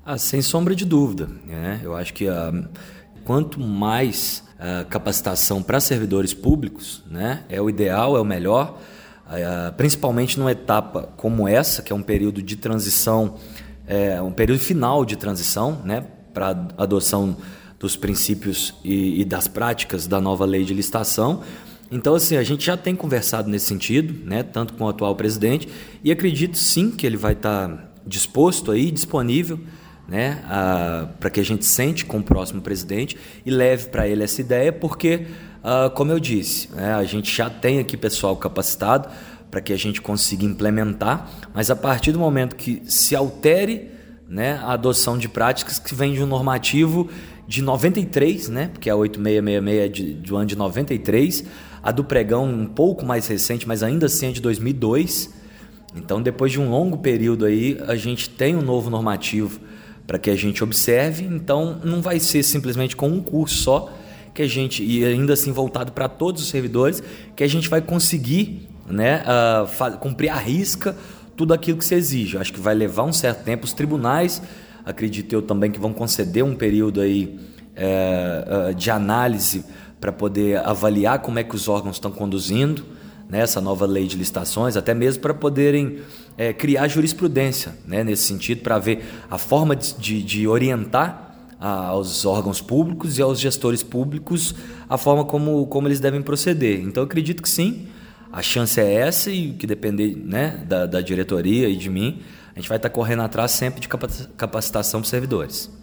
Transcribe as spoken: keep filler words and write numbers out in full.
Ah, sem sombra de dúvida, né? Eu acho que uh, quanto mais uh, capacitação para servidores públicos, né, é o ideal, é o melhor, uh, principalmente numa etapa como essa, que é um período de transição, é, um período final de transição, né, para a adoção dos princípios e, e das práticas da nova lei de licitação. Então, assim, a gente já tem conversado nesse sentido, né, tanto com o atual presidente, e acredito sim que ele vai estar disposto aí, disponível, né, para que a gente sente com o próximo presidente e leve para ele essa ideia, porque, uh, como eu disse, né, a gente já tem aqui pessoal capacitado para que a gente consiga implementar, mas a partir do momento que se altere, né, a adoção de práticas que vem de um normativo de noventa e três, né, porque a oito mil seiscentos e sessenta e seis é de, de um ano de noventa e três, a do pregão um pouco mais recente, mas ainda assim é de dois mil e dois. Então, depois de um longo período aí, a gente tem um novo normativo para que a gente observe. Então, não vai ser simplesmente com um curso só que a gente, e ainda assim voltado para todos os servidores, que a gente vai conseguir, né, uh, cumprir à risca tudo aquilo que se exige. Acho que vai levar um certo tempo. Os tribunais, acredito eu também, que vão conceder um período aí, é, de análise para poder avaliar como é que os órgãos estão conduzindo, né, essa nova lei de licitações, até mesmo para poderem é, criar jurisprudência, né, nesse sentido, para ver a forma de, de, de orientar a, aos órgãos públicos e aos gestores públicos a forma como, como eles devem proceder. Então, eu acredito que sim, a chance é essa, e o que depender, né, da, da diretoria e de mim, a gente vai estar correndo atrás sempre de capacitação dos servidores.